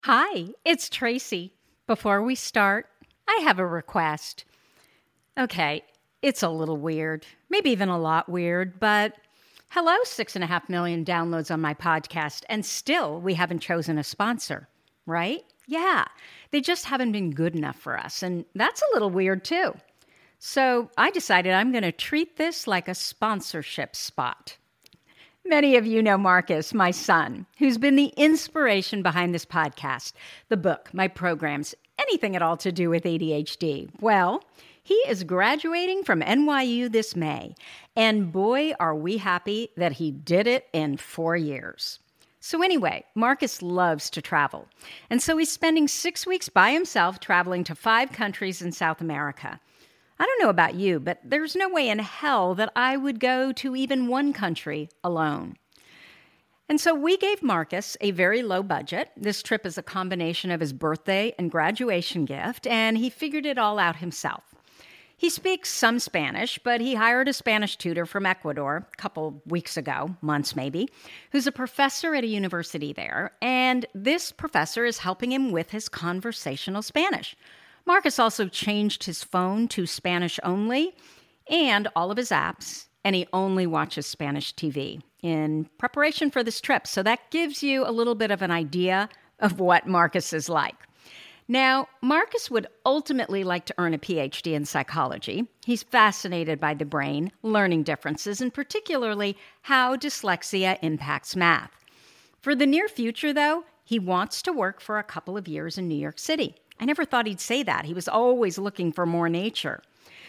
Hi, it's Tracy. Before we start, I have a request. Okay, it's a little weird, maybe even a lot weird, but hello, 6.5 million downloads on my podcast, and still we haven't chosen a sponsor, right? Yeah, they just haven't been good enough for us, and that's a little weird too. So I decided I'm going to treat this like a sponsorship spot. Many of you know Marcus, my son, who's been the inspiration behind this podcast, the book, my programs, anything at all to do with ADHD. Well, he is graduating from NYU this May, and boy, are we happy that he did it in 4 years. So anyway, Marcus loves to travel, and so he's spending 6 weeks by himself traveling to 5 countries in South America. I don't know about you, but there's no way in hell that I would go to even one country alone. And so we gave Marcus a very low budget. This trip is a combination of his birthday and graduation gift, and he figured it all out himself. He speaks some Spanish, but he hired a Spanish tutor from Ecuador a couple weeks ago, months maybe, who's a professor at a university there, and this professor is helping him with his conversational Spanish. Marcus also changed his phone to Spanish only and all of his apps, and he only watches Spanish TV in preparation for this trip. So that gives you a little bit of an idea of what Marcus is like. Now, Marcus would ultimately like to earn a PhD in psychology. He's fascinated by the brain, learning differences, and particularly how dyslexia impacts math. For the near future, though, he wants to work for a couple of years in New York City. I never thought he'd say that. He was always looking for more nature.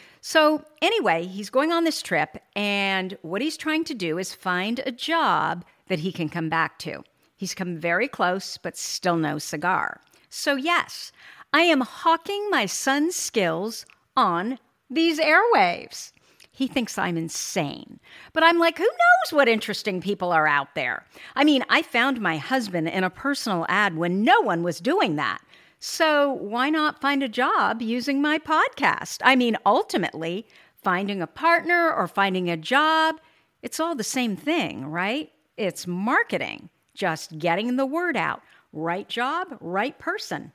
So anyway, he's going on this trip, and what he's trying to do is find a job that he can come back to. He's come very close, but still no cigar. So yes, I am hawking my son's skills on these airwaves. He thinks I'm insane. But I'm like, who knows what interesting people are out there? I mean, I found my husband in a personal ad when no one was doing that. So why not find a job using my podcast? I mean, ultimately, finding a partner or finding a job, it's all the same thing, right? It's marketing, just getting the word out. Right job, right person.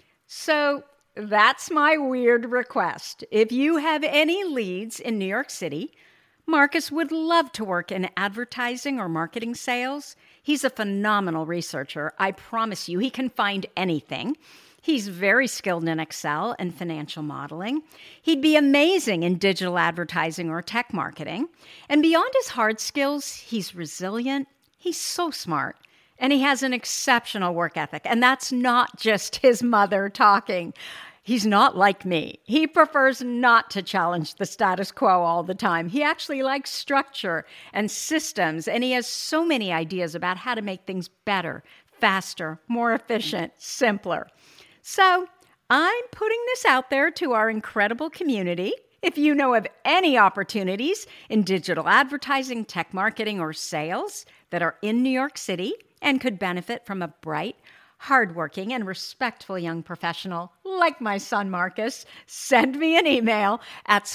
So that's my weird request. If you have any leads in New York City, Marcus would love to work in advertising or marketing sales. He's a phenomenal researcher. I promise you, he can find anything. He's very skilled in Excel and financial modeling. He'd be amazing in digital advertising or tech marketing. And beyond his hard skills, he's resilient. He's so smart. And he has an exceptional work ethic. And that's not just his mother talking. He's not like me. He prefers not to challenge the status quo all the time. He actually likes structure and systems. And he has so many ideas about how to make things better, faster, more efficient, simpler. So I'm putting this out there to our incredible community. If you know of any opportunities in digital advertising, tech marketing, or sales that are in New York City and could benefit from a bright, hardworking, and respectful young professional like my son Marcus, send me an email at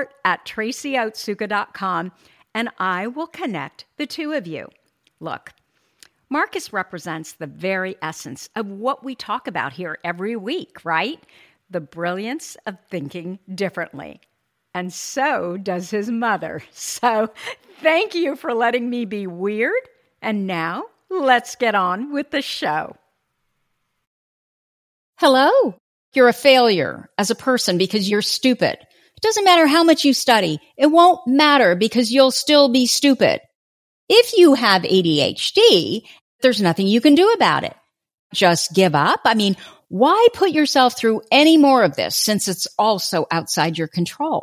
support@tracyotsuka.com and I will connect the two of you. Look, Marcus represents the very essence of what we talk about here every week, right? The brilliance of thinking differently. And so does his mother. So thank you for letting me be weird. And now let's get on with the show. Hello. You're a failure as a person because you're stupid. It doesn't matter how much you study. It won't matter because you'll still be stupid. If you have ADHD, there's nothing you can do about it. Just give up. I mean, why put yourself through any more of this since it's also outside your control?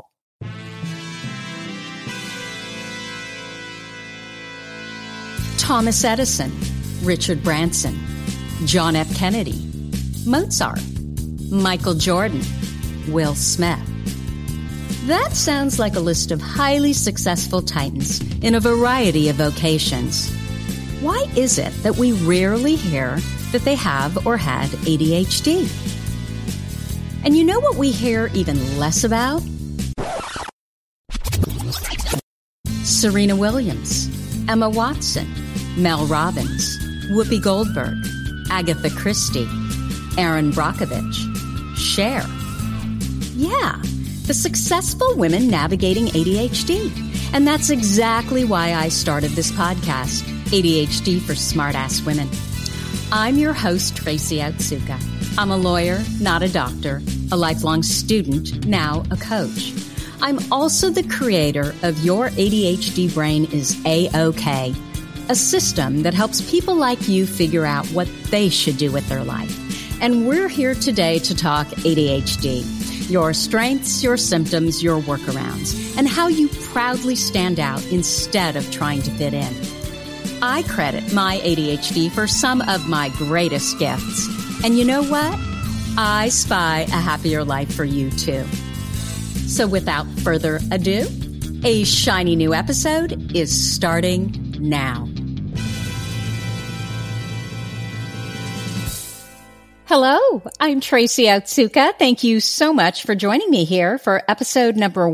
Thomas Edison, Richard Branson, John F. Kennedy, Mozart, Michael Jordan, Will Smith. That sounds like a list of highly successful titans in a variety of vocations. Why is it that we rarely hear that they have or had ADHD? And you know what we hear even less about? Serena Williams, Emma Watson, Mel Robbins, Whoopi Goldberg, Agatha Christie, Erin Brockovich, Cher. Yeah, the successful women navigating ADHD. And that's exactly why I started this podcast, ADHD for Smartass Women. I'm your host, Tracy Otsuka. I'm a lawyer, not a doctor, a lifelong student, now a coach. I'm also the creator of Your ADHD Brain is A-OK, a system that helps people like you figure out what they should do with their life. And we're here today to talk ADHD, your strengths, your symptoms, your workarounds, and how you proudly stand out instead of trying to fit in. I credit my ADHD for some of my greatest gifts. And you know what? I spy a happier life for you too. So without further ado, a shiny new episode is starting now. Hello, I'm Tracy Otsuka. Thank you so much for joining me here for episode number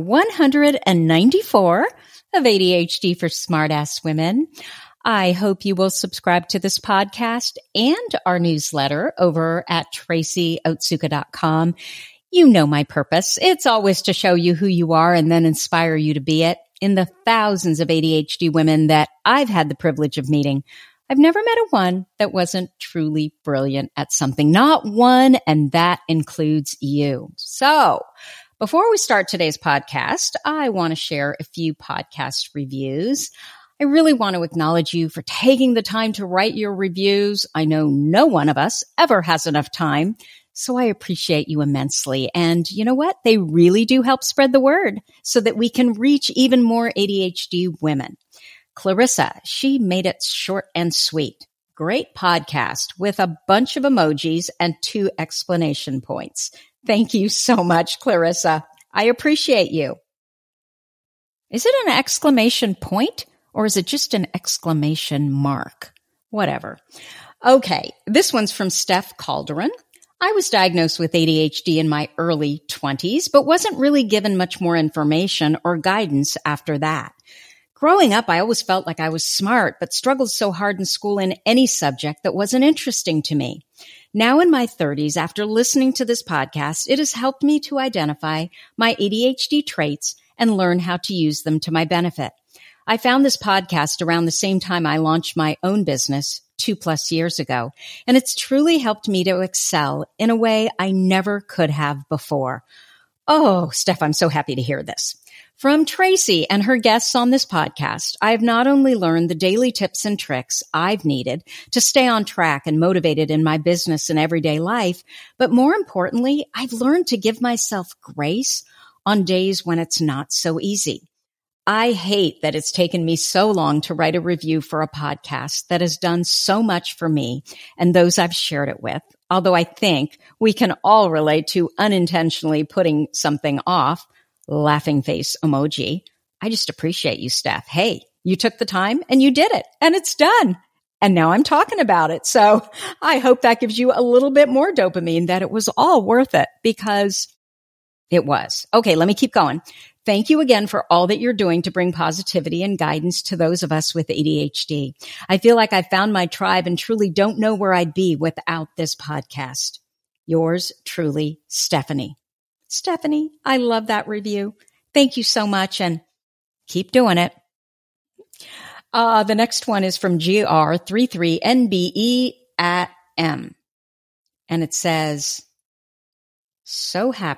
194 of ADHD for Smartass Women. I hope you will subscribe to this podcast and our newsletter over at tracyotsuka.com. You know my purpose. It's always to show you who you are and then inspire you to be it. In the thousands of ADHD women that I've had the privilege of meeting, I've never met a one that wasn't truly brilliant at something. Not one, and that includes you. So, before we start today's podcast, I want to share a few podcast reviews. I really want to acknowledge you for taking the time to write your reviews. I know no one of us ever has enough time, so I appreciate you immensely. And you know what? They really do help spread the word so that we can reach even more ADHD women. Clarissa, she made it short and sweet. Great podcast with a bunch of emojis and 2 explanation points. Thank you so much, Clarissa. I appreciate you. Is it an exclamation point? Or is it just an exclamation mark? Whatever. Okay, this one's from Steph Calderon. I was diagnosed with ADHD in my early 20s, but wasn't really given much more information or guidance after that. Growing up, I always felt like I was smart, but struggled so hard in school in any subject that wasn't interesting to me. Now in my 30s, after listening to this podcast, it has helped me to identify my ADHD traits and learn how to use them to my benefit. I found this podcast around the same time I launched my own business 2+ years ago, and it's truly helped me to excel in a way I never could have before. Oh, Steph, I'm so happy to hear this. From Tracy and her guests on this podcast, I have not only learned the daily tips and tricks I've needed to stay on track and motivated in my business and everyday life, but more importantly, I've learned to give myself grace on days when it's not so easy. I hate that it's taken me so long to write a review for a podcast that has done so much for me and those I've shared it with, although I think we can all relate to unintentionally putting something off. Laughing face emoji. I just appreciate you, Steph. Hey, you took the time and you did it, and it's done. And now I'm talking about it. So I hope that gives you a little bit more dopamine that it was all worth it, because it was. Okay, let me keep going. Thank you again for all that you're doing to bring positivity and guidance to those of us with ADHD. I feel like I found my tribe and truly don't know where I'd be without this podcast. Yours truly, Stephanie. Stephanie, I love that review. Thank you so much, and keep doing it. The next one is from GR33NBE@M. And it says, so happy, ...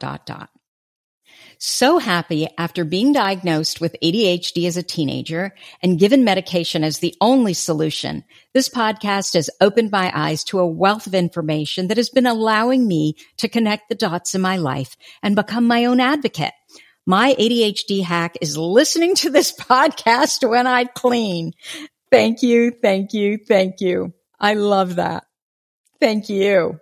So happy after being diagnosed with ADHD as a teenager and given medication as the only solution. This podcast has opened my eyes to a wealth of information that has been allowing me to connect the dots in my life and become my own advocate. My ADHD hack is listening to this podcast when I clean. Thank you, thank you, thank you. I love that. Thank you.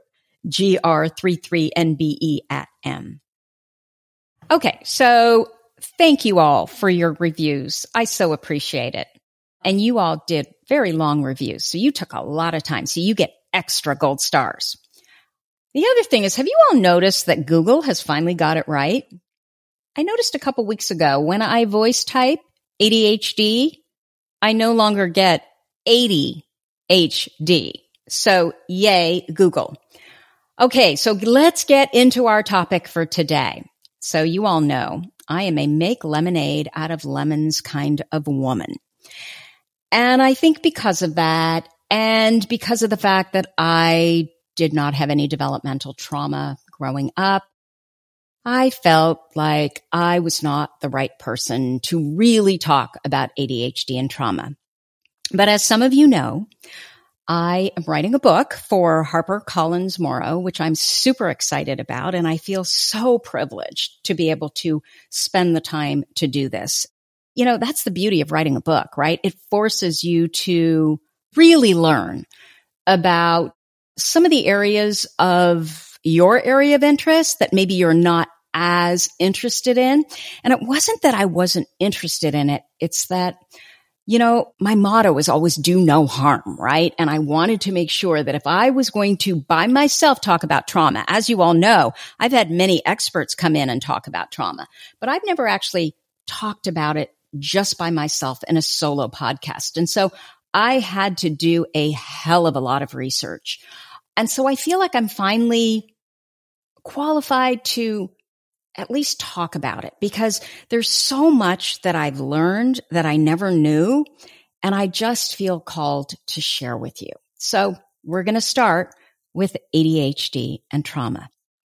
GR33NBE@M. Okay, so thank you all for your reviews. I so appreciate it. And you all did very long reviews, so you took a lot of time, so you get extra gold stars. The other thing is, have you all noticed that Google has finally got it right? I noticed a couple weeks ago when I voice type ADHD, I no longer get ADHD. So yay, Google. Okay, so let's get into our topic for today. So you all know I am a make lemonade out of lemons kind of woman. And I think because of that, and because of the fact that I did not have any developmental trauma growing up, I felt like I was not the right person to really talk about ADHD and trauma. But as some of you know, I am writing a book for HarperCollins Morrow, which I'm super excited about, and I feel so privileged to be able to spend the time to do this. You know, that's the beauty of writing a book, right? It forces you to really learn about some of the areas of your area of interest that maybe you're not as interested in. And it wasn't that I wasn't interested in it. It's that, you know, my motto is always do no harm, right? And I wanted to make sure that if I was going to by myself talk about trauma, as you all know, I've had many experts come in and talk about trauma, but I've never actually talked about it just by myself in a solo podcast. And so I had to do a hell of a lot of research. And so I feel like I'm finally qualified to at least talk about it because there's so much that I've learned that I never knew. And I just feel called to share with you. So we're going to start with ADHD and trauma.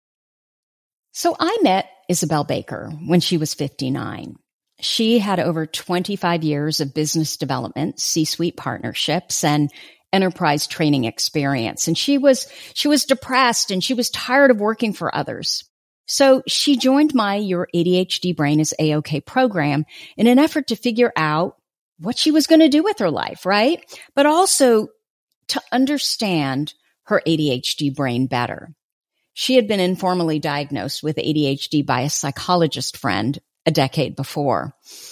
So I met Isabel Baker when she was 59. She had over 25 years of business development, C-suite partnerships, and enterprise training experience. And she was depressed and she was tired of working for others. So she joined my Your ADHD Brain is A-OK program in an effort to figure out what she was going to do with her life, right? But also to understand her ADHD brain better. She had been informally diagnosed with ADHD by a psychologist friend a decade before.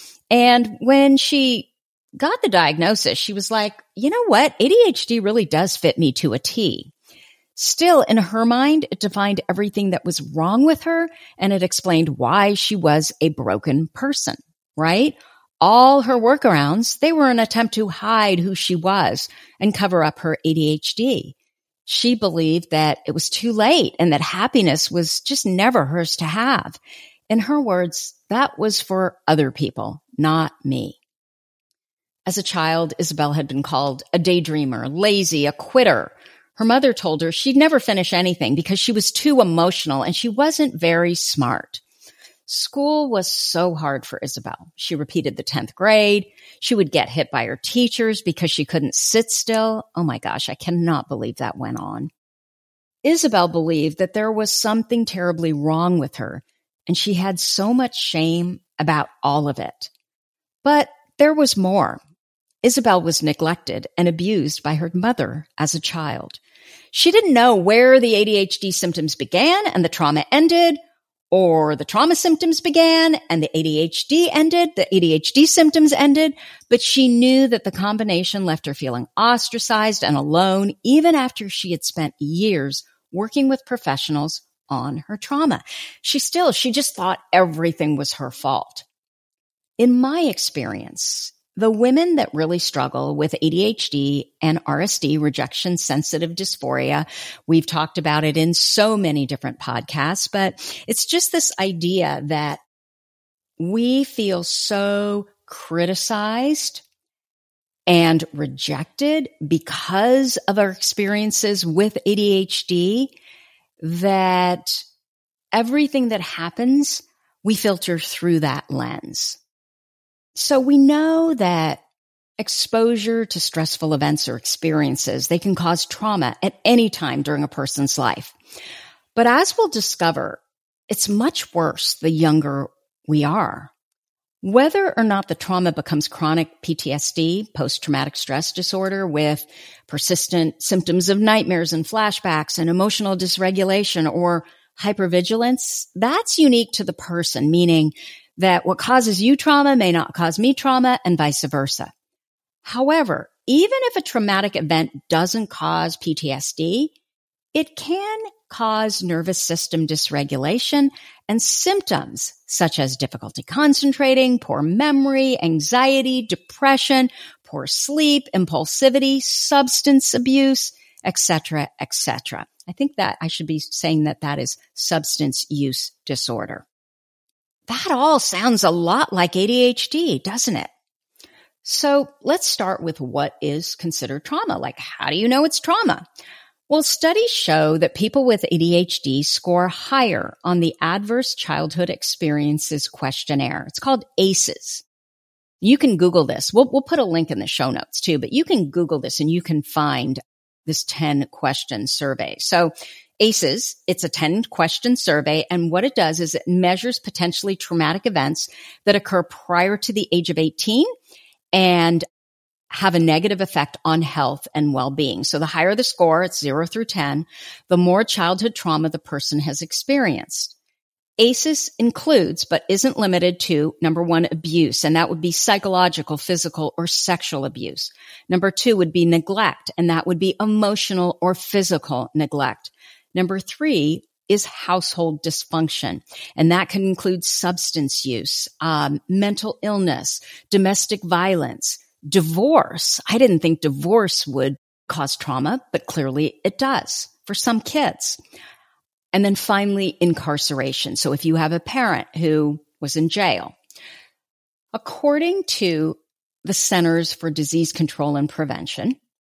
And when she got the diagnosis, she was like, you know what? ADHD really does fit me to a T. Still, in her mind, it defined everything that was wrong with her, and it explained why she was a broken person, right? All her workarounds, they were an attempt to hide who she was and cover up her ADHD. She believed that it was too late and that happiness was just never hers to have. In her words, that was for other people, not me. As a child, Isabel had been called a daydreamer, lazy, a quitter. Her mother told her she'd never finish anything because she was too emotional and she wasn't very smart. School was so hard for Isabel. She repeated the 10th grade. She would get hit by her teachers because she couldn't sit still. Oh my gosh, I cannot believe that went on. Isabel believed that there was something terribly wrong with her, and she had so much shame about all of it. But there was more. Isabel was neglected and abused by her mother as a child. She didn't know where the ADHD symptoms began and the trauma ended, or the trauma symptoms began and the ADHD ended, the ADHD symptoms ended, but she knew that the combination left her feeling ostracized and alone even after she had spent years working with professionals on her trauma. She just thought everything was her fault. In my experience, the women that really struggle with ADHD and RSD, rejection sensitive dysphoria, we've talked about it in so many different podcasts, but it's just this idea that we feel so criticized and rejected because of our experiences with ADHD that everything that happens, we filter through that lens. So we know that exposure to stressful events or experiences, they can cause trauma at any time during a person's life. But as we'll discover, it's much worse the younger we are. Whether or not the trauma becomes chronic PTSD, post-traumatic stress disorder, with persistent symptoms of nightmares and flashbacks and emotional dysregulation or hypervigilance, that's unique to the person, meaning that what causes you trauma may not cause me trauma and vice versa. However, even if a traumatic event doesn't cause PTSD, it can cause nervous system dysregulation and symptoms such as difficulty concentrating, poor memory, anxiety, depression, poor sleep, impulsivity, substance abuse, etc., etc. I think that I should be saying that that is substance use disorder. That all sounds a lot like ADHD, doesn't it? So let's start with what is considered trauma. Like, how do you know it's trauma? Well, studies show that people with ADHD score higher on the Adverse Childhood Experiences Questionnaire. It's called ACEs. You can Google this. We'll put a link in the show notes too, but you can Google this and you can find this 10-question survey. So ACEs, it's a 10-question survey, and what it does is it measures potentially traumatic events that occur prior to the age of 18 and have a negative effect on health and well-being. So the higher the score, it's 0 through 10, the more childhood trauma the person has experienced. ACEs includes, but isn't limited to, number 1, abuse, and that would be psychological, physical, or sexual abuse. Number 2 would be neglect, and that would be emotional or physical neglect. Number 3 is household dysfunction, and that can include substance use, mental illness, domestic violence, divorce. I didn't think divorce would cause trauma, but clearly it does for some kids. And then finally, incarceration. So if you have a parent who was in jail, according to the Centers for Disease Control and Prevention,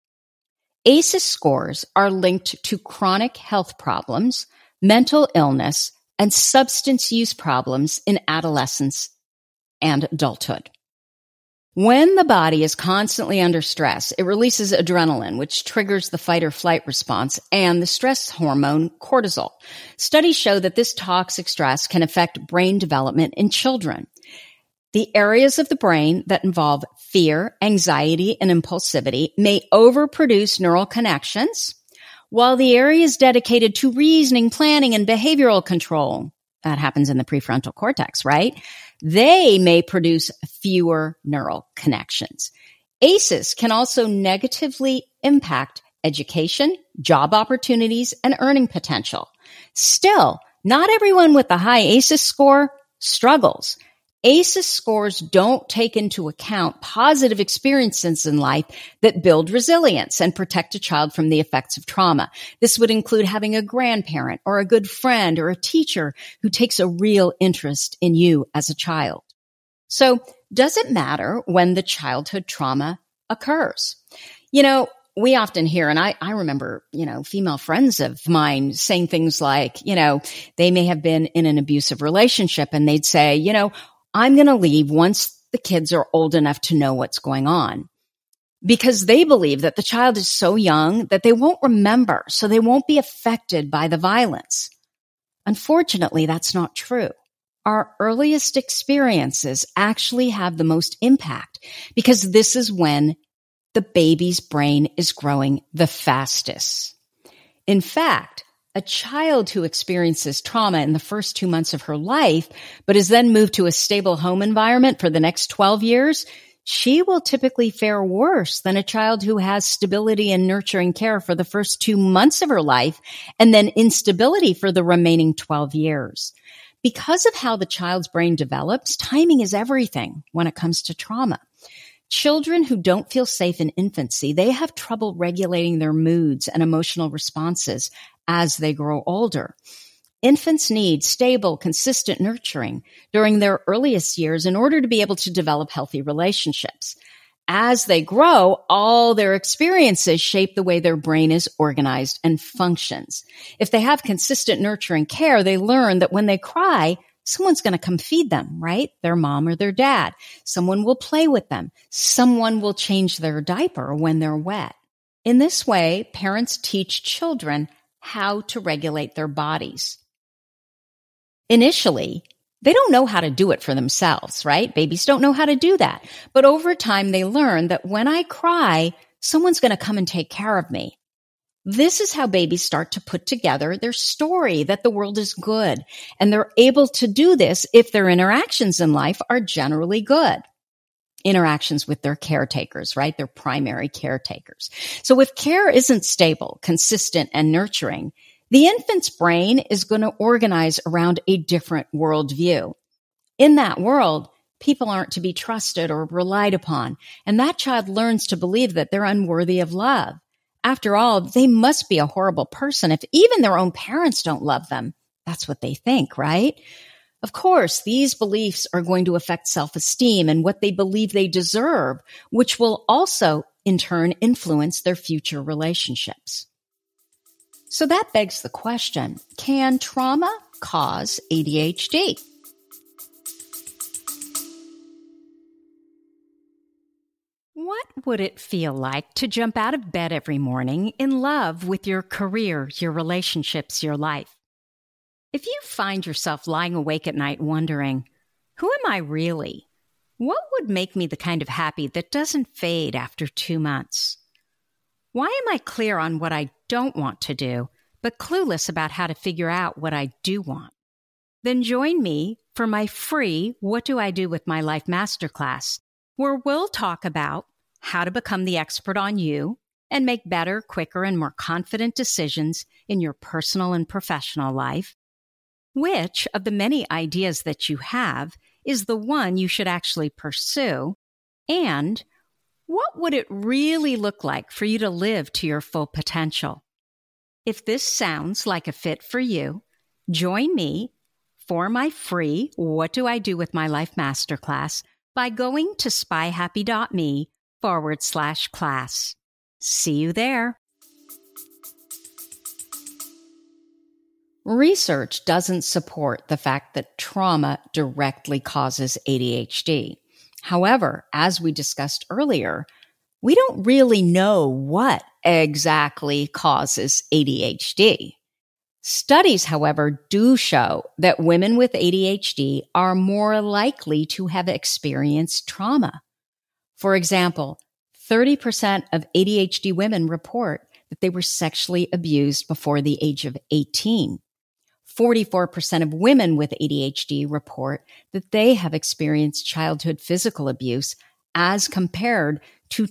ACEs scores are linked to chronic health problems, mental illness, and substance use problems in adolescence and adulthood. When the body is constantly under stress, it releases adrenaline, which triggers the fight or flight response, and the stress hormone cortisol. Studies show that this toxic stress can affect brain development in children. The areas of the brain that involve fear, anxiety, and impulsivity may overproduce neural connections, while the areas dedicated to reasoning, planning, and behavioral control, that happens in the prefrontal cortex, right? They may produce fewer neural connections. ACEs can also negatively impact education, job opportunities, and earning potential. Still, not everyone with a high ACEs score struggles. ACEs scores don't take into account positive experiences in life that build resilience and protect a child from the effects of trauma. This would include having a grandparent or a good friend or a teacher who takes a real interest in you as a child. So, does it matter when the childhood trauma occurs? You know, we often hear, and I remember, female friends of mine saying things like, they may have been in an abusive relationship and they'd say, I'm going to leave once the kids are old enough to know what's going on, because they believe that the child is so young that they won't remember, so they won't be affected by the violence. Unfortunately, that's not true. Our earliest experiences actually have the most impact because this is when the baby's brain is growing the fastest. In fact, a child who experiences trauma in the first 2 months of her life, but is then moved to a stable home environment for the next 12 years, she will typically fare worse than a child who has stability and nurturing care for the first 2 months of her life and then instability for the remaining 12 years. Because of how the child's brain develops, timing is everything when it comes to trauma. Children who don't feel safe in infancy, they have trouble regulating their moods and emotional responses as they grow older. Infants need stable, consistent nurturing during their earliest years in order to be able to develop healthy relationships. As they grow, all their experiences shape the way their brain is organized and functions. If they have consistent nurturing care, they learn that when they cry, someone's going to come feed them, right? Their mom or their dad. Someone will play with them. Someone will change their diaper when they're wet. In this way, parents teach children how to regulate their bodies. Initially, they don't know how to do it for themselves, right? Babies don't know how to do that. But over time, they learn that when I cry, someone's going to come and take care of me. This is how babies start to put together their story that the world is good. And they're able to do this if their interactions in life are generally good. Interactions with their caretakers, right? Their primary caretakers. So if care isn't stable, consistent, and nurturing, the infant's brain is going to organize around a different worldview. In that world, people aren't to be trusted or relied upon, and that child learns to believe that they're unworthy of love. After all, they must be a horrible person if even their own parents don't love them. That's what they think, right? Of course, these beliefs are going to affect self-esteem and what they believe they deserve, which will also, in turn, influence their future relationships. So that begs the question, can trauma cause ADHD? What would it feel like to jump out of bed every morning in love with your career, your relationships, your life? If you find yourself lying awake at night wondering, who am I really? What would make me the kind of happy that doesn't fade after 2 months? Why am I clear on what I don't want to do, but clueless about how to figure out what I do want? Then join me for my free What Do I Do With My Life Masterclass, where we'll talk about how to become the expert on you and make better, quicker, and more confident decisions in your personal and professional life. Which of the many ideas that you have is the one you should actually pursue? And what would it really look like for you to live to your full potential? If this sounds like a fit for you, join me for my free What Do I Do With My Life Masterclass by going to spyhappy.me/class. See you there. Research doesn't support the fact that trauma directly causes ADHD. However, as we discussed earlier, we don't really know what exactly causes ADHD. Studies, however, do show that women with ADHD are more likely to have experienced trauma. For example, 30% of ADHD women report that they were sexually abused before the age of 18. 44% of women with ADHD report that they have experienced childhood physical abuse as compared to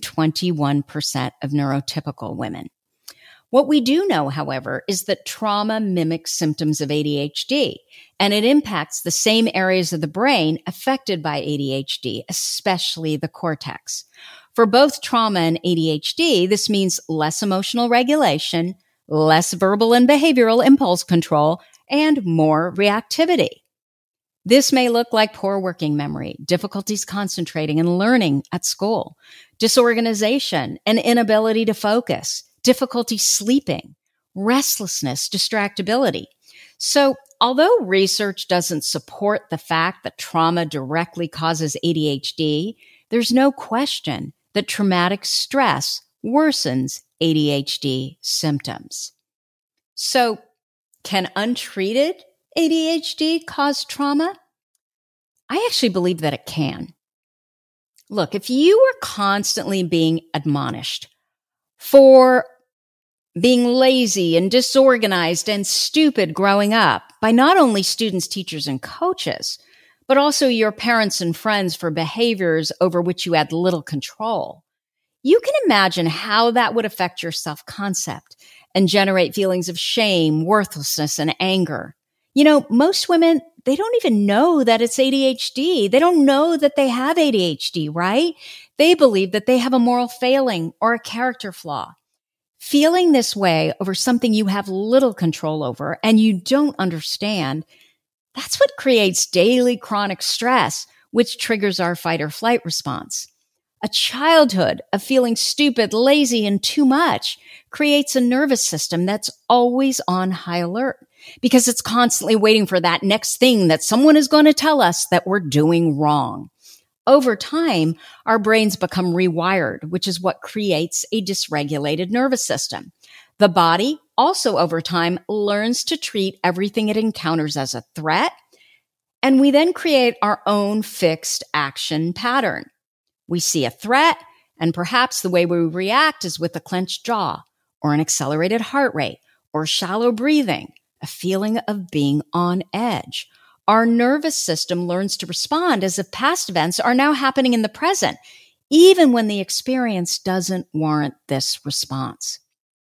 21% of neurotypical women. What we do know, however, is that trauma mimics symptoms of ADHD, and it impacts the same areas of the brain affected by ADHD, especially the cortex. For both trauma and ADHD, this means less emotional regulation, less verbal and behavioral impulse control, and more reactivity. This may look like poor working memory, difficulties concentrating and learning at school, disorganization and inability to focus, difficulty sleeping, restlessness, distractibility. So, although research doesn't support the fact that trauma directly causes ADHD, there's no question that traumatic stress worsens ADHD symptoms. So, can untreated ADHD cause trauma? I actually believe that it can. Look, if you are constantly being admonished for being lazy and disorganized and stupid growing up by not only students, teachers, and coaches, but also your parents and friends for behaviors over which you had little control, you can imagine how that would affect your self-concept and generate feelings of shame, worthlessness, and anger. You know, most women, they don't even know that it's ADHD. They don't know that they have ADHD, right? They believe that they have a moral failing or a character flaw. Feeling this way over something you have little control over and you don't understand, that's what creates daily chronic stress, which triggers our fight or flight response. A childhood of feeling stupid, lazy, and too much creates a nervous system that's always on high alert because it's constantly waiting for that next thing that someone is going to tell us that we're doing wrong. Over time, our brains become rewired, which is what creates a dysregulated nervous system. The body also over time learns to treat everything it encounters as a threat, and we then create our own fixed action pattern. We see a threat, and perhaps the way we react is with a clenched jaw, or an accelerated heart rate, or shallow breathing, a feeling of being on edge. Our nervous system learns to respond as if past events are now happening in the present, even when the experience doesn't warrant this response.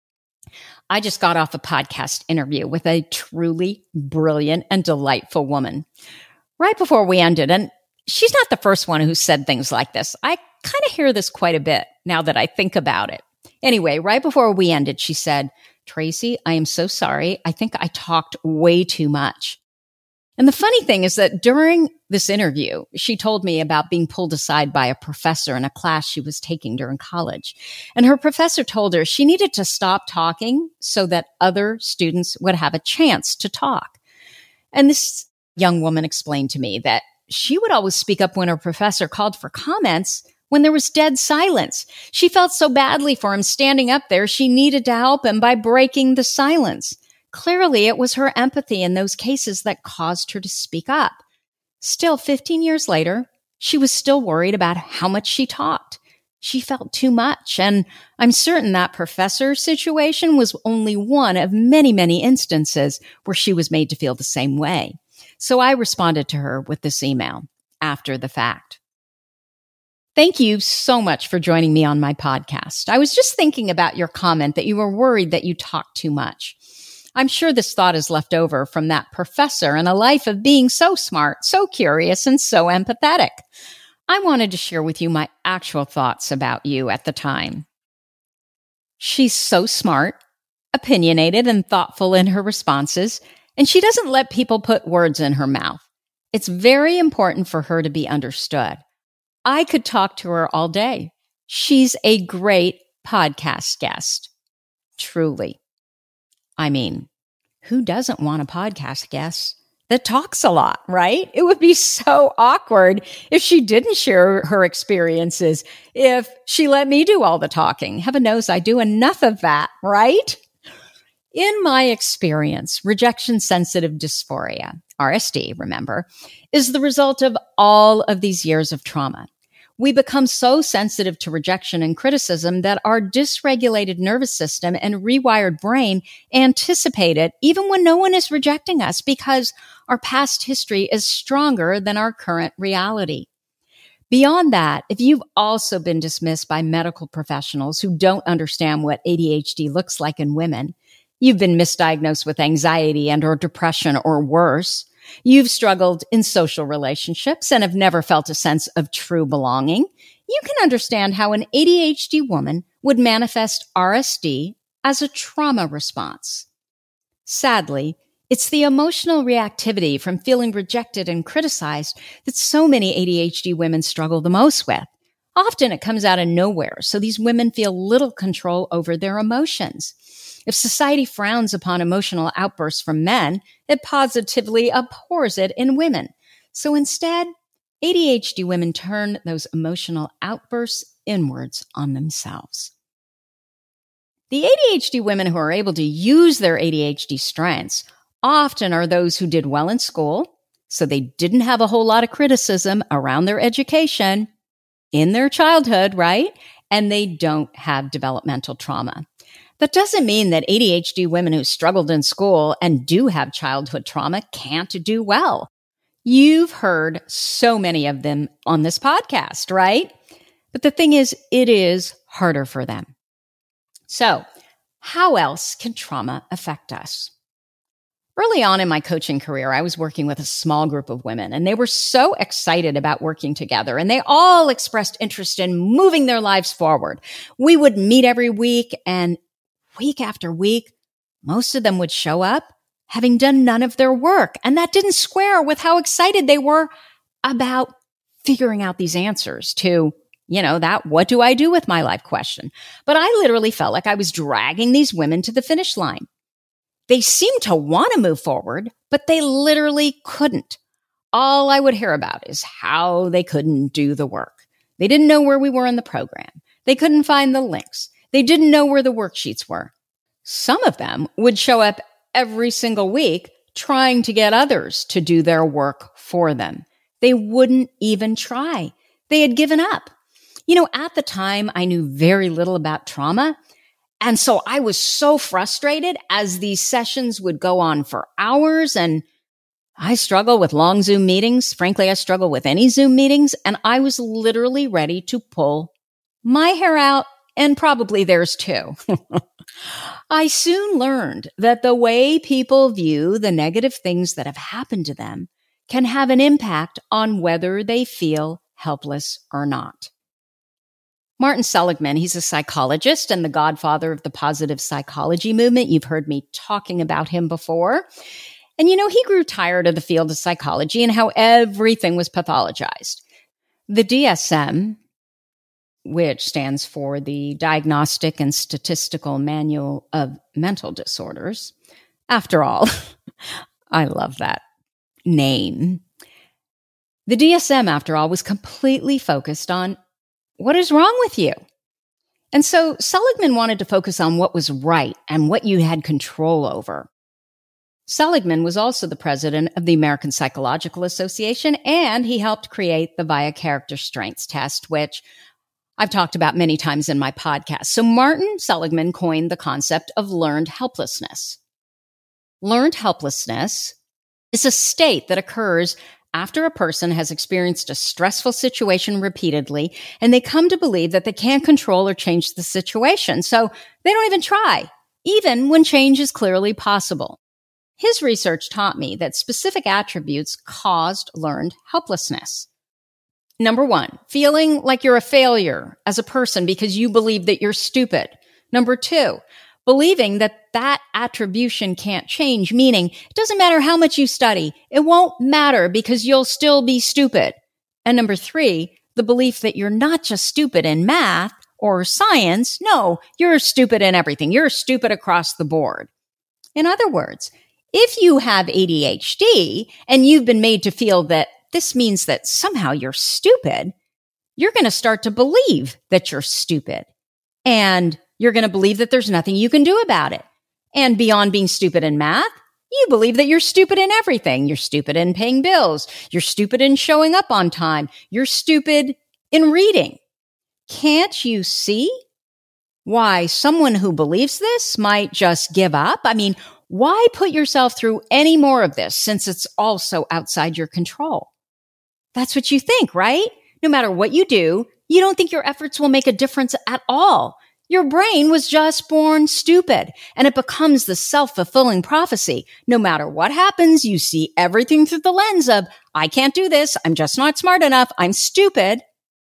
I just got off a podcast interview with a truly brilliant and delightful woman. Right before we ended, and she's not the first one who said things like this. I kind of hear this quite a bit now that I think about it. Anyway, right before we ended, she said, "Tracy, I am so sorry. I think I talked way too much." And the funny thing is that during this interview, she told me about being pulled aside by a professor in a class she was taking during college. And her professor told her she needed to stop talking so that other students would have a chance to talk. And this young woman explained to me that she would always speak up when her professor called for comments when there was dead silence. She felt so badly for him standing up there, she needed to help him by breaking the silence. Clearly, it was her empathy in those cases that caused her to speak up. Still, 15 years later, she was still worried about how much she talked. She felt too much, and I'm certain that professor situation was only one of many, many instances where she was made to feel the same way. So I responded to her with this email after the fact. Thank you so much for joining me on my podcast. I was just thinking about your comment that you were worried that you talked too much. I'm sure this thought is left over from that professor and a life of being so smart, so curious, and so empathetic. I wanted to share with you my actual thoughts about you at the time. She's so smart, opinionated, and thoughtful in her responses, and she doesn't let people put words in her mouth. It's very important for her to be understood. I could talk to her all day. She's a great podcast guest. Truly. I mean, who doesn't want a podcast guest that talks a lot, right? It would be so awkward if she didn't share her experiences, if she let me do all the talking. Heaven knows I do enough of that, right? In my experience, rejection-sensitive dysphoria, RSD, remember, is the result of all of these years of trauma. We become so sensitive to rejection and criticism that our dysregulated nervous system and rewired brain anticipate it even when no one is rejecting us because our past history is stronger than our current reality. Beyond that, if you've also been dismissed by medical professionals who don't understand what ADHD looks like in women, you've been misdiagnosed with anxiety and or depression or worse, you've struggled in social relationships and have never felt a sense of true belonging, you can understand how an ADHD woman would manifest RSD as a trauma response. Sadly, it's the emotional reactivity from feeling rejected and criticized that so many ADHD women struggle the most with. Often it comes out of nowhere, so these women feel little control over their emotions. If society frowns upon emotional outbursts from men, it positively abhors it in women. So instead, ADHD women turn those emotional outbursts inwards on themselves. The ADHD women who are able to use their ADHD strengths often are those who did well in school, so they didn't have a whole lot of criticism around their education in their childhood, right? And they don't have developmental trauma. That doesn't mean that ADHD women who struggled in school and do have childhood trauma can't do well. You've heard so many of them on this podcast, right? But the thing is, it is harder for them. So, how else can trauma affect us? Early on in my coaching career, I was working with a small group of women, and they were so excited about working together, and they all expressed interest in moving their lives forward. We would meet every week, and week after week, most of them would show up having done none of their work. And that didn't square with how excited they were about figuring out these answers to, that what do I do with my life question. But I literally felt like I was dragging these women to the finish line. They seemed to want to move forward, but they literally couldn't. All I would hear about is how they couldn't do the work. They didn't know where we were in the program. They couldn't find the links. They didn't know where the worksheets were. Some of them would show up every single week trying to get others to do their work for them. They wouldn't even try. They had given up. At the time, I knew very little about trauma. And so I was so frustrated as these sessions would go on for hours. And I struggle with long Zoom meetings. Frankly, I struggle with any Zoom meetings. And I was literally ready to pull my hair out. And probably theirs too. I soon learned that the way people view the negative things that have happened to them can have an impact on whether they feel helpless or not. Martin Seligman, he's a psychologist and the godfather of the positive psychology movement. You've heard me talking about him before. And he grew tired of the field of psychology and how everything was pathologized. The DSM, which stands for the Diagnostic and Statistical Manual of Mental Disorders. After all, I love that name. The DSM, after all, was completely focused on what is wrong with you. And so Seligman wanted to focus on what was right and what you had control over. Seligman was also the president of the American Psychological Association, and he helped create the VIA character strengths test, which I've talked about many times in my podcast. So Martin Seligman coined the concept of learned helplessness. Learned helplessness is a state that occurs after a person has experienced a stressful situation repeatedly, and they come to believe that they can't control or change the situation. So they don't even try, even when change is clearly possible. His research taught me that specific attributes caused learned helplessness. Number 1, feeling like you're a failure as a person because you believe that you're stupid. Number 2, believing that attribution can't change, meaning it doesn't matter how much you study, it won't matter because you'll still be stupid. And number 3, the belief that you're not just stupid in math or science. No, you're stupid in everything. You're stupid across the board. In other words, if you have ADHD and you've been made to feel that this means that somehow you're stupid, you're going to start to believe that you're stupid. And you're going to believe that there's nothing you can do about it. And beyond being stupid in math, you believe that you're stupid in everything. You're stupid in paying bills. You're stupid in showing up on time. You're stupid in reading. Can't you see why someone who believes this might just give up? I mean, why put yourself through any more of this since it's also outside your control? That's what you think, right? No matter what you do, you don't think your efforts will make a difference at all. Your brain was just born stupid, and it becomes the self-fulfilling prophecy. No matter what happens, you see everything through the lens of, I can't do this, I'm just not smart enough, I'm stupid.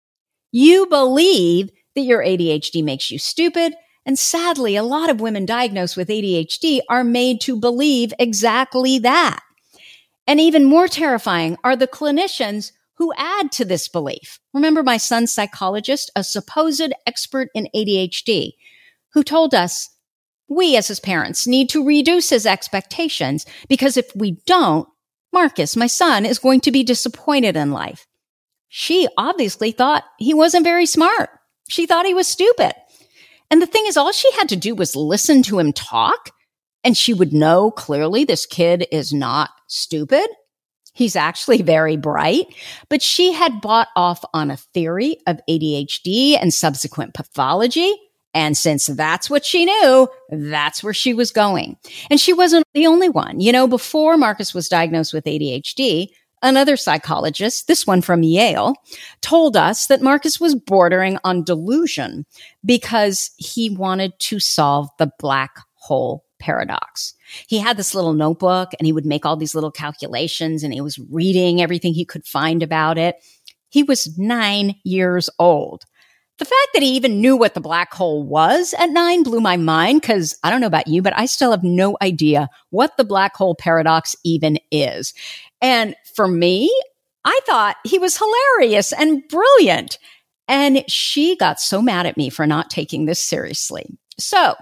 You believe that your ADHD makes you stupid, and sadly, a lot of women diagnosed with ADHD are made to believe exactly that. And even more terrifying are the clinicians who add to this belief. Remember my son's psychologist, a supposed expert in ADHD, who told us we as his parents need to reduce his expectations because if we don't, Marcus, my son, is going to be disappointed in life. She obviously thought he wasn't very smart. She thought he was stupid. And the thing is, all she had to do was listen to him talk, and she would know clearly this kid is not stupid. He's actually very bright, but she had bought off on a theory of ADHD and subsequent pathology. And since that's what she knew, that's where she was going. And she wasn't the only one. Before Marcus was diagnosed with ADHD, another psychologist, this one from Yale, told us that Marcus was bordering on delusion because he wanted to solve the black hole paradox. He had this little notebook and he would make all these little calculations and he was reading everything he could find about it. He was 9 years old. The fact that he even knew what the black hole was at 9 blew my mind because I don't know about you, but I still have no idea what the black hole paradox even is. And for me, I thought he was hilarious and brilliant. And she got so mad at me for not taking this seriously. So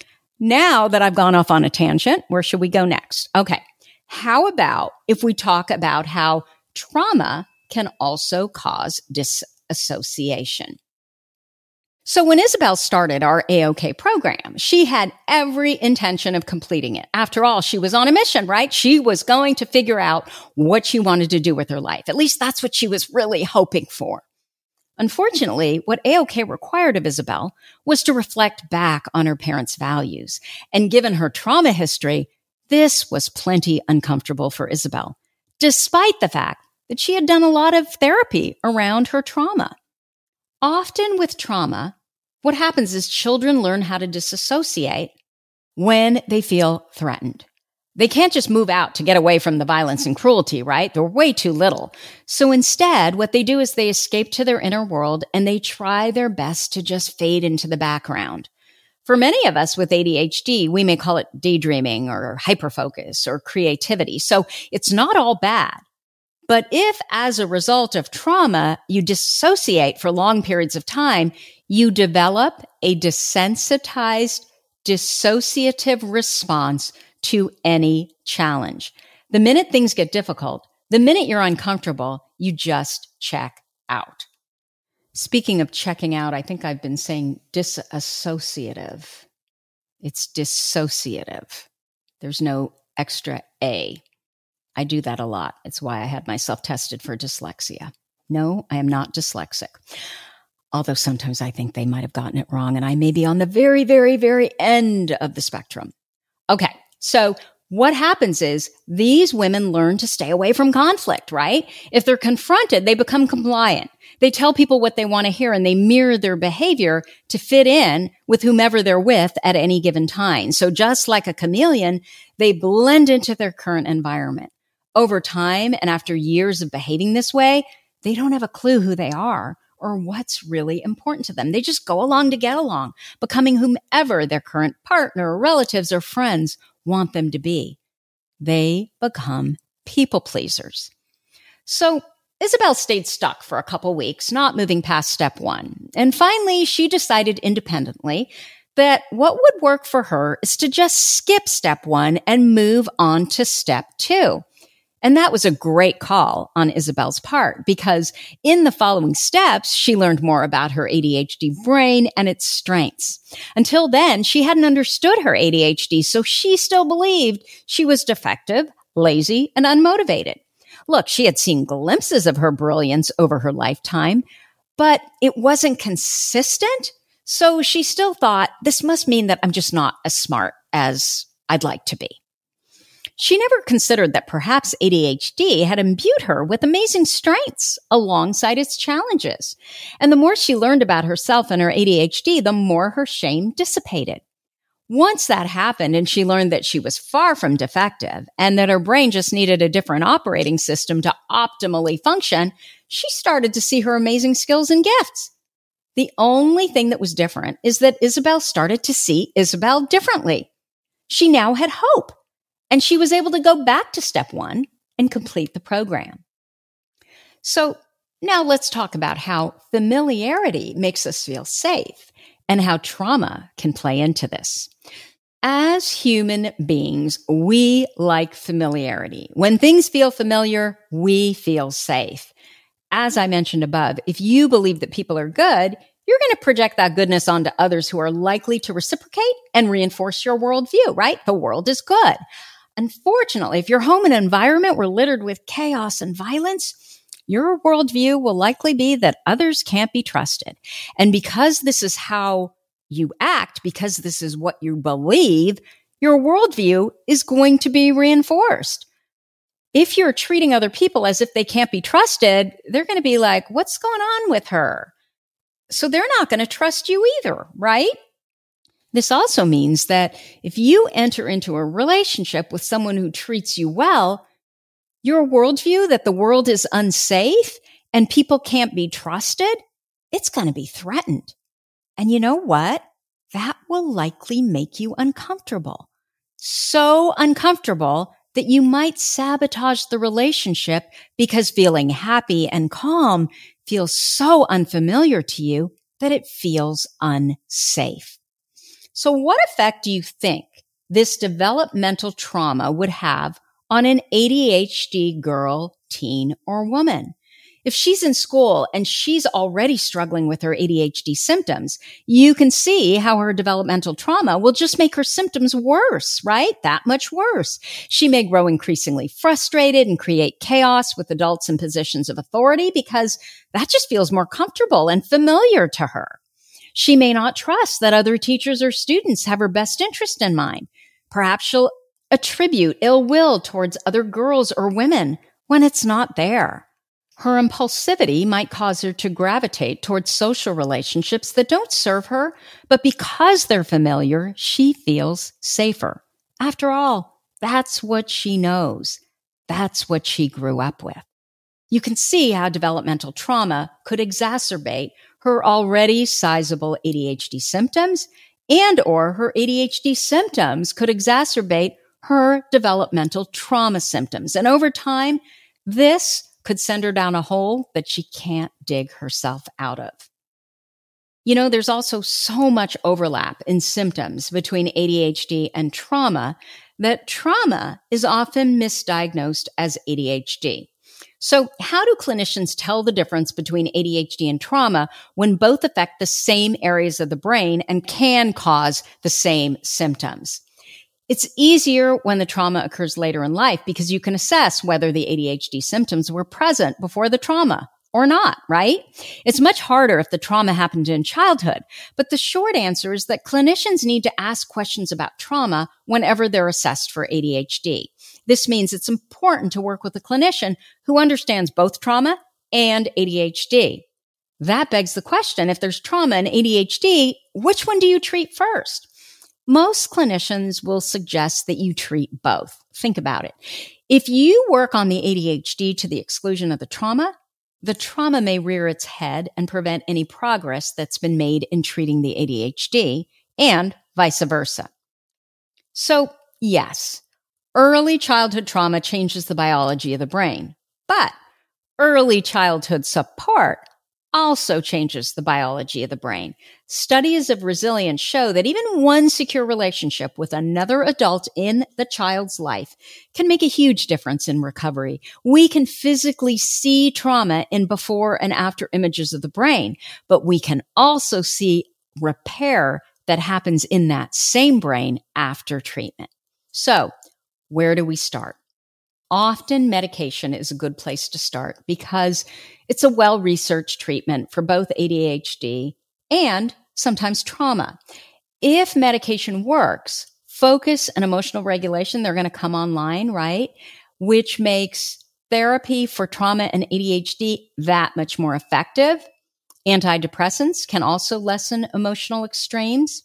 now that I've gone off on a tangent, where should we go next? Okay. How about if we talk about how trauma can also cause disassociation? So when Isabel started our AOK program, she had every intention of completing it. After all, she was on a mission, right? She was going to figure out what she wanted to do with her life. At least that's what she was really hoping for. Unfortunately, what AOK required of Isabel was to reflect back on her parents' values. And given her trauma history, this was plenty uncomfortable for Isabel, despite the fact that she had done a lot of therapy around her trauma. Often with trauma, what happens is children learn how to disassociate when they feel threatened. They can't just move out to get away from the violence and cruelty, right? They're way too little. So instead, what they do is they escape to their inner world and they try their best to just fade into the background. For many of us with ADHD, we may call it daydreaming or hyperfocus or creativity. So it's not all bad. But if as a result of trauma, you dissociate for long periods of time, you develop a desensitized, dissociative response to any challenge. The minute things get difficult, the minute you're uncomfortable, you just check out. Speaking of checking out, I think I've been saying disassociative. It's dissociative. There's no extra A. I do that a lot. It's why I had myself tested for dyslexia. No, I am not dyslexic. Although sometimes I think they might have gotten it wrong and I may be on the very, very, very end of the spectrum. Okay, so what happens is these women learn to stay away from conflict, right? If they're confronted, they become compliant. They tell people what they want to hear and they mirror their behavior to fit in with whomever they're with at any given time. So just like a chameleon, they blend into their current environment. Over time and after years of behaving this way, they don't have a clue who they are or what's really important to them. They just go along to get along, becoming whomever their current partner, relatives, or friends want them to be. They become people pleasers. So Isabel stayed stuck for a couple weeks, not moving past step one. And finally, she decided independently that what would work for her is to just skip step one and move on to step two. And that was a great call on Isabel's part because in the following steps, she learned more about her ADHD brain and its strengths. Until then, she hadn't understood her ADHD, so she still believed she was defective, lazy, and unmotivated. Look, she had seen glimpses of her brilliance over her lifetime, but it wasn't consistent. So she still thought, this must mean that I'm just not as smart as I'd like to be. She never considered that perhaps ADHD had imbued her with amazing strengths alongside its challenges. And the more she learned about herself and her ADHD, the more her shame dissipated. Once that happened and she learned that she was far from defective and that her brain just needed a different operating system to optimally function, she started to see her amazing skills and gifts. The only thing that was different is that Isabel started to see Isabel differently. She now had hope. And she was able to go back to step one and complete the program. So now let's talk about how familiarity makes us feel safe and how trauma can play into this. As human beings, we like familiarity. When things feel familiar, we feel safe. As I mentioned above, if you believe that people are good, you're going to project that goodness onto others who are likely to reciprocate and reinforce your worldview, right? The world is good. Unfortunately, if your home and environment were littered with chaos and violence, your worldview will likely be that others can't be trusted. And because this is how you act, because this is what you believe, your worldview is going to be reinforced. If you're treating other people as if they can't be trusted, they're going to be like, what's going on with her? So they're not going to trust you either, right? This also means that if you enter into a relationship with someone who treats you well, your worldview that the world is unsafe and people can't be trusted, it's going to be threatened. And you know what? That will likely make you uncomfortable. So uncomfortable that you might sabotage the relationship because feeling happy and calm feels so unfamiliar to you that it feels unsafe. So what effect do you think this developmental trauma would have on an ADHD girl, teen, or woman? If she's in school and she's already struggling with her ADHD symptoms, you can see how her developmental trauma will just make her symptoms worse, right? That much worse. She may grow increasingly frustrated and create chaos with adults in positions of authority because that just feels more comfortable and familiar to her. She may not trust that other teachers or students have her best interest in mind. Perhaps she'll attribute ill will towards other girls or women when it's not there. Her impulsivity might cause her to gravitate towards social relationships that don't serve her, but because they're familiar, she feels safer. After all, That's what she knows. That's what she grew up with. You can see how developmental trauma could exacerbate her already sizable ADHD symptoms, and or her ADHD symptoms could exacerbate her developmental trauma symptoms. And over time, this could send her down a hole that she can't dig herself out of. You know, there's also so much overlap in symptoms between ADHD and trauma that trauma is often misdiagnosed as ADHD. So how do clinicians tell the difference between ADHD and trauma when both affect the same areas of the brain and can cause the same symptoms? It's easier when the trauma occurs later in life because you can assess whether the ADHD symptoms were present before the trauma or not, right? It's much harder if the trauma happened in childhood. But the short answer is that clinicians need to ask questions about trauma whenever they're assessed for ADHD. This means it's important to work with a clinician who understands both trauma and ADHD. That begs the question, if there's trauma and ADHD, which one do you treat first? Most clinicians will suggest that you treat both. Think about it. If you work on the ADHD to the exclusion of the trauma may rear its head and prevent any progress that's been made in treating the ADHD, and vice versa. So, yes, early childhood trauma changes the biology of the brain, but early childhood support also changes the biology of the brain. Studies of resilience show that even one secure relationship with another adult in the child's life can make a huge difference in recovery. We can physically see trauma in before and after images of the brain, but we can also see repair that happens in that same brain after treatment. So, where do we start? Often medication is a good place to start because it's a well-researched treatment for both ADHD and sometimes trauma. If medication works, focus and emotional regulation, they're going to come online, right? Which makes therapy for trauma and ADHD that much more effective. Antidepressants can also lessen emotional extremes.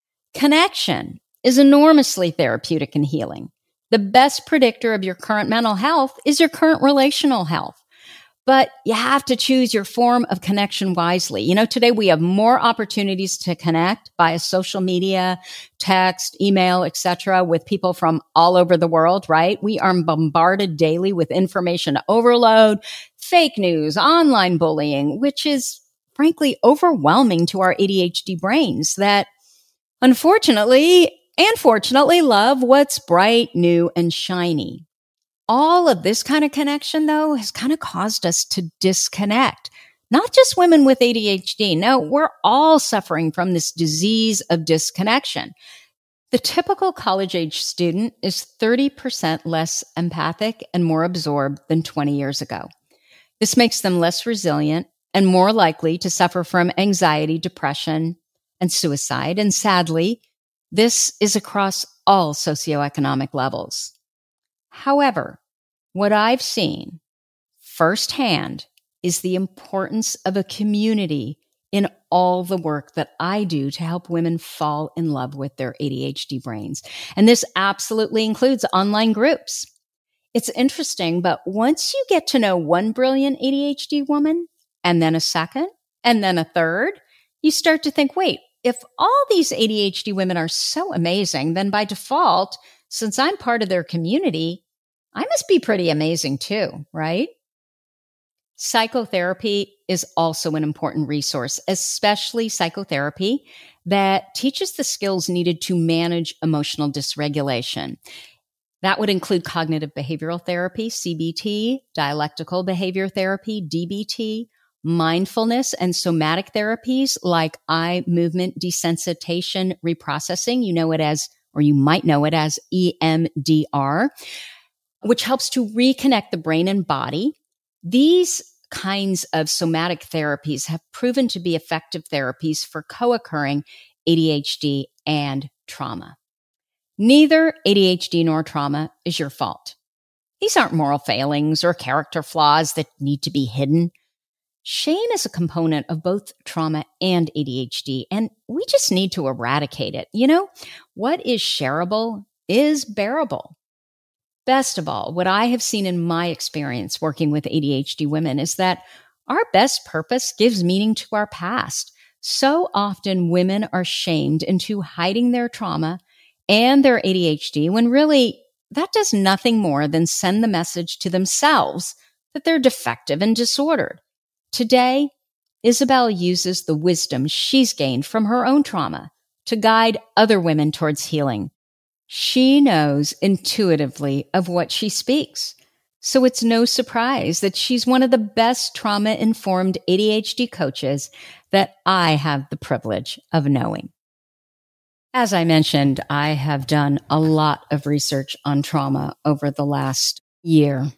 Connection is enormously therapeutic and healing. The best predictor of your current mental health is your current relational health. But you have to choose your form of connection wisely. You know, today we have more opportunities to connect via social media, text, email, etc., with people from all over the world, right? We are bombarded daily with information overload, fake news, online bullying, which is frankly overwhelming to our ADHD brains that unfortunately and fortunately love what's bright, new, and shiny. All of this kind of connection, though, has kind of caused us to disconnect. Not just women with ADHD. No, we're all suffering from this disease of disconnection. The typical college-age student is 30% less empathic and more absorbed than 20 years ago. This makes them less resilient and more likely to suffer from anxiety, depression, and suicide. And sadly, this is across all socioeconomic levels. However, what I've seen firsthand is the importance of a community in all the work that I do to help women fall in love with their ADHD brains. And this absolutely includes online groups. It's interesting, but once you get to know one brilliant ADHD woman, and then a second, and then a third, you start to think, wait, if all these ADHD women are so amazing, then by default, since I'm part of their community, I must be pretty amazing too, right? Psychotherapy is also an important resource, especially psychotherapy that teaches the skills needed to manage emotional dysregulation. That would include cognitive behavioral therapy, CBT, dialectical behavior therapy, DBT, mindfulness and somatic therapies like eye movement desensitization reprocessing. You know it as, or you might know it as EMDR, which helps to reconnect the brain and body. These kinds of somatic therapies have proven to be effective therapies for co-occurring ADHD and trauma. Neither ADHD nor trauma is your fault. These aren't moral failings or character flaws that need to be hidden. Shame is a component of both trauma and ADHD, and we just need to eradicate it. You know, what is shareable is bearable. best of all, what I have seen in my experience working with ADHD women is that our best purpose gives meaning to our past. So often women are shamed into hiding their trauma and their ADHD when really that does nothing more than send the message to themselves that they're defective and disordered. Today, Isabel uses the wisdom she's gained from her own trauma to guide other women towards healing. She knows intuitively of what she speaks. So it's no surprise that she's one of the best trauma-informed ADHD coaches that I have the privilege of knowing. As I mentioned, I have done a lot of research on trauma over the last year.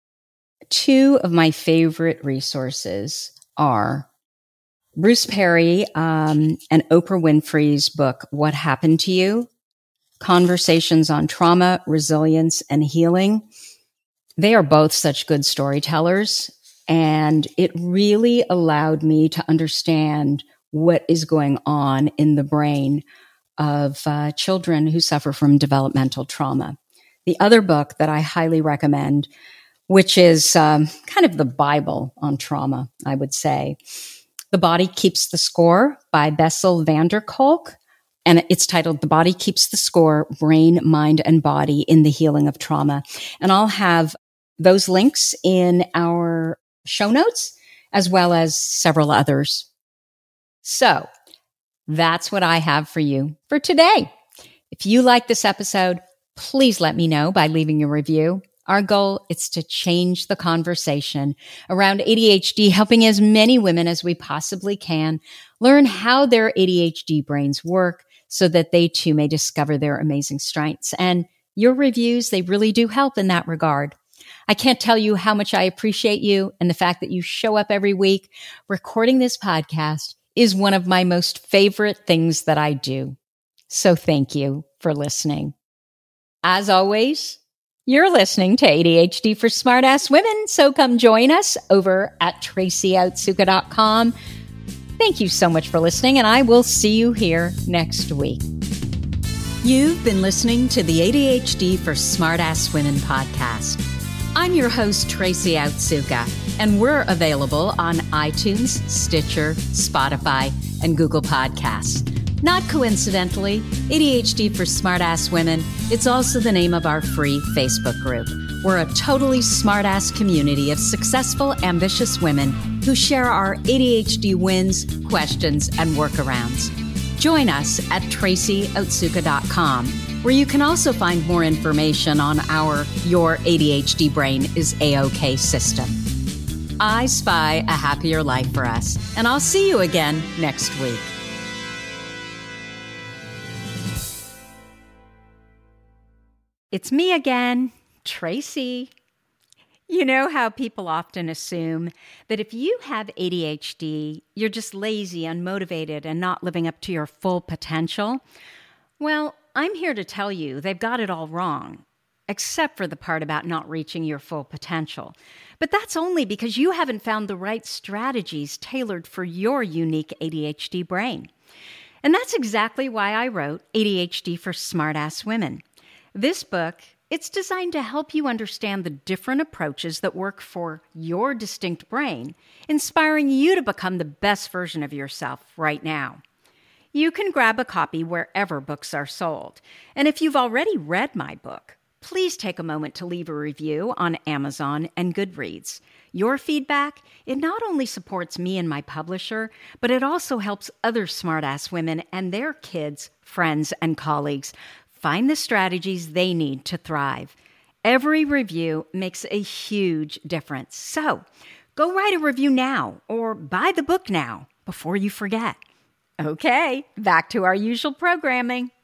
Two of my favorite resources are Bruce Perry and Oprah Winfrey's book, What Happened to You? Conversations on Trauma, Resilience, and Healing. They are both such good storytellers, and it really allowed me to understand what is going on in the brain of children who suffer from developmental trauma. The other book that I highly recommend, which is kind of the Bible on trauma, I would say, The Body Keeps the Score by Bessel van der Kolk. And it's titled The Body Keeps the Score, Brain, Mind, and Body in the Healing of Trauma. And I'll have those links in our show notes, as well as several others. So that's what I have for you for today. If you like this episode, please let me know by leaving a review. Our goal is to change the conversation around ADHD, helping as many women as we possibly can learn how their ADHD brains work so that they too may discover their amazing strengths. And your reviews, they really do help in that regard. I can't tell you how much I appreciate you and the fact that you show up every week. Recording this podcast is one of my most favorite things that I do. So thank you for listening. As always, you're listening to ADHD for Smartass Women, so come join us over at tracyotsuka.com. Thank you so much for listening, and I will see you here next week. You've been listening to the ADHD for Smartass Women podcast. I'm your host, Tracy Otsuka, and we're available on iTunes, Stitcher, Spotify, and Google Podcasts. Not coincidentally, ADHD for Smartass Women, it's also the name of our free Facebook group. We're a totally smartass community of successful, ambitious women who share our ADHD wins, questions, and workarounds. Join us at tracyotsuka.com, where you can also find more information on our Your ADHD Brain is A-OK system. I spy a happier life for us, and I'll see you again next week. It's me again, Tracy. You know how people often assume that if you have ADHD, you're just lazy, unmotivated, and not living up to your full potential? Well, I'm here to tell you they've got it all wrong, except for the part about not reaching your full potential. But that's only because you haven't found the right strategies tailored for your unique ADHD brain. And that's exactly why I wrote ADHD for Smartass Women. This book, it's designed to help you understand the different approaches that work for your distinct brain, inspiring you to become the best version of yourself right now. You can grab a copy wherever books are sold. And if you've already read my book, please take a moment to leave a review on Amazon and Goodreads. Your feedback, it not only supports me and my publisher, but it also helps other smartass women and their kids, friends, and colleagues find the strategies they need to thrive. Every review makes a huge difference. So go write a review now or buy the book now before you forget. Okay, back to our usual programming.